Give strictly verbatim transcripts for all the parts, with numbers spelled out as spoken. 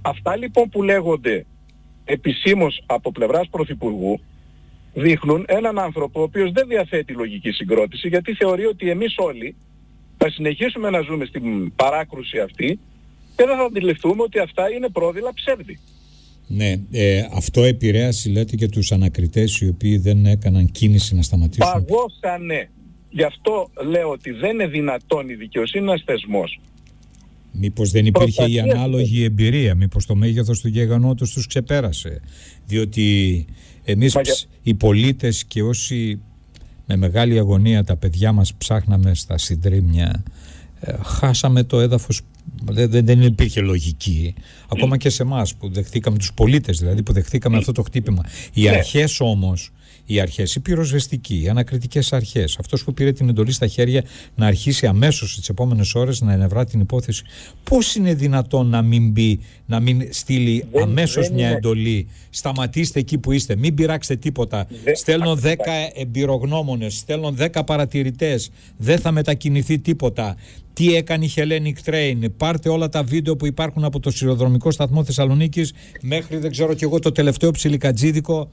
Αυτά λοιπόν που λέγονται επισήμως από πλευράς Πρωθυπουργού δείχνουν έναν άνθρωπο ο οποίος δεν διαθέτει λογική συγκρότηση, γιατί θεωρεί ότι εμείς όλοι θα συνεχίσουμε να ζούμε στην παράκρουση αυτή και δεν θα αντιληφθούμε ότι αυτά είναι πρόδειλα ψεύδι. Ναι, ε, αυτό επηρέασε, λέτε, και τους ανακριτές οι οποίοι δεν έκαναν κίνηση να σταματήσουν. Παγώσανε. Γι' αυτό λέω ότι δεν είναι δυνατόν η δικαιοσύνη ένας θεσμός. Μήπως δεν υπήρχε η ανάλογη εμπειρία, μήπως το μέγεθος του γεγονότος τους ξεπέρασε. Διότι εμείς Μα... οι πολίτες και όσοι με μεγάλη αγωνία τα παιδιά μας ψάχναμε στα συντρίμμια, ε, χάσαμε το έδαφος. Δεν, δεν, δεν υπήρχε λογική. Ακόμα και σε εμάς που δεχθήκαμε, τους πολίτες δηλαδή, που δεχθήκαμε αυτό το χτύπημα. Οι αρχές όμως, οι αρχές, οι πυροσβεστικοί, οι ανακριτικές αρχές, αυτός που πήρε την εντολή στα χέρια να αρχίσει αμέσως τις επόμενες ώρες να ενευρά την υπόθεση, πώς είναι δυνατόν να μην μπει, να μην στείλει δεν, αμέσως δεν μια είναι. εντολή? Σταματήστε εκεί που είστε, μην πειράξετε τίποτα. Δεν, στέλνω δέκα εμπειρογνώμονες, στέλνω δέκα παρατηρητές, δεν θα μετακινηθεί τίποτα. Τι έκανε η Hellenic Train, πάρτε όλα τα βίντεο που υπάρχουν από το σιδηροδρομικό σταθμό Θεσσαλονίκης μέχρι, δεν ξέρω κι εγώ, το τελευταίο ψιλικατζίδικο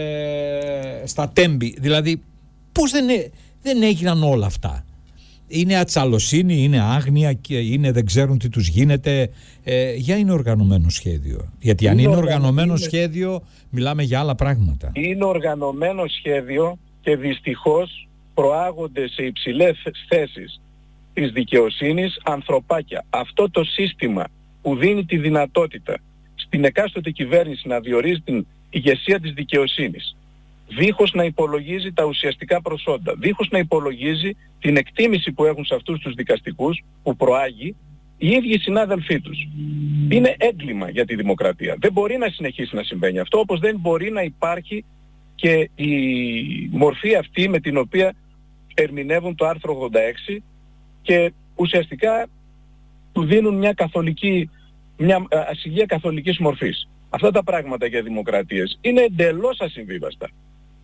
ε, στα Τέμπη. Δηλαδή πώς δεν, δεν έγιναν όλα αυτά? Είναι ατσαλοσύνη, είναι άγνοια και είναι, δεν ξέρουν τι τους γίνεται. ε, Για είναι οργανωμένο σχέδιο? Γιατί αν είναι, είναι οργανωμένο είναι... σχέδιο μιλάμε για άλλα πράγματα. Είναι οργανωμένο σχέδιο και δυστυχώς προάγονται σε υψηλές θέσεις της δικαιοσύνης ανθρωπάκια. Αυτό το σύστημα που δίνει τη δυνατότητα στην εκάστοτε κυβέρνηση να διορίζει την ηγεσία της δικαιοσύνης, δίχως να υπολογίζει τα ουσιαστικά προσόντα, δίχως να υπολογίζει την εκτίμηση που έχουν σε αυτούς τους δικαστικούς που προάγει οι ίδιοι συνάδελφοί τους. Είναι έγκλημα για τη δημοκρατία. Δεν μπορεί να συνεχίσει να συμβαίνει αυτό, όπως δεν μπορεί να υπάρχει και η μορφή αυτή με την οποία ερμηνεύουν το άρθρο ογδόντα έξι και ουσιαστικά του δίνουν μια καθολική, μια ασυλία καθολικής μορφής. Αυτά τα πράγματα για δημοκρατίες είναι εντελώς ασυμβίβαστα.